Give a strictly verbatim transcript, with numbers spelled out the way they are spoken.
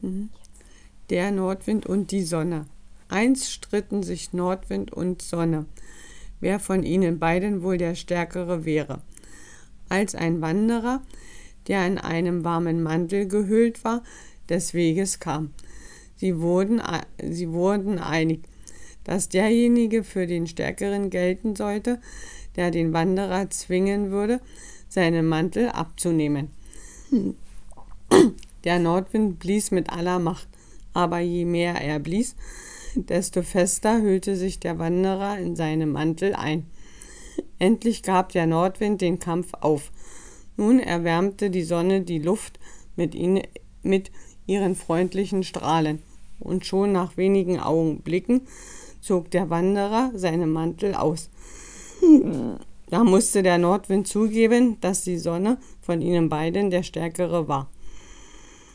Der Nordwind und die Sonne. Einst stritten sich Nordwind und Sonne, wer von ihnen beiden wohl der Stärkere wäre. Als ein Wanderer, der in einem warmen Mantel gehüllt war, des Weges kam. Sie wurden, sie wurden einig, dass derjenige für den Stärkeren gelten sollte, der den Wanderer zwingen würde, seinen Mantel abzunehmen. Der Nordwind blies mit aller Macht, aber je mehr er blies, desto fester hüllte sich der Wanderer in seinen Mantel ein. Endlich gab der Nordwind den Kampf auf. Nun erwärmte die Sonne die Luft mit, ihnen, mit ihren freundlichen Strahlen, und schon nach wenigen Augenblicken zog der Wanderer seinen Mantel aus. Da musste der Nordwind zugeben, dass die Sonne von ihnen beiden der Stärkere war.